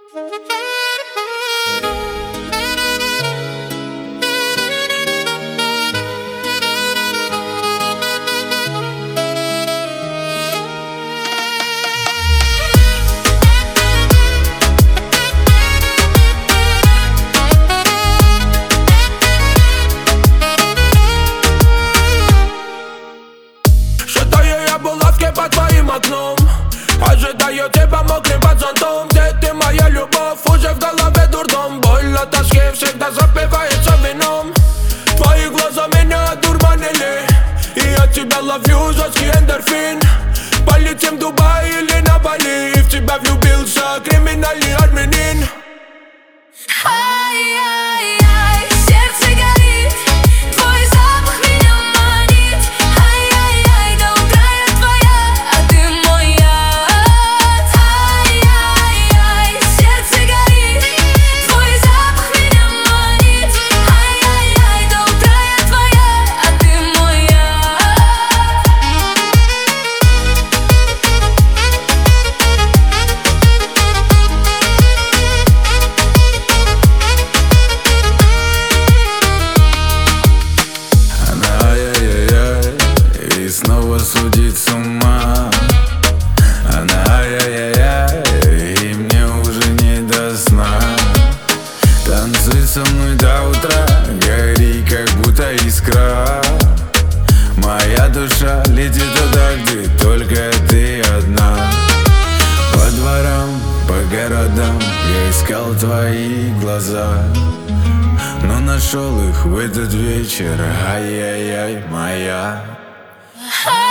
Под твоим окном ожидаю тебя мокрым под зонтом. Где ты, моя любовь? Уже в голове дурдом. Боль от тоски всегда запивается вином. Твои глаза меня одурманили, и от тебя ловлю жесткий эндорфин. Полетим в Дубай или на Бали, и в тебя влюбился криминальный армянин. Ай-яй-яй, сердце горит, твой запах меня манит. Ай-яй-яй, до утра я твоя, а ты моя. Ай-яй-яй, сердце горит, твой запах меня манит. Ай-яй-яй, до утра я твоя, а ты моя. И снова судит с ума. Она ай-яй-яй, и мне уже не до сна. Танцуй со мной до утра, гори, как будто искра. Моя душа летит туда, где только ты одна. По дворам, по городам я искал твои глаза, но нашел их в этот вечер. Ай-яй-яй, моя.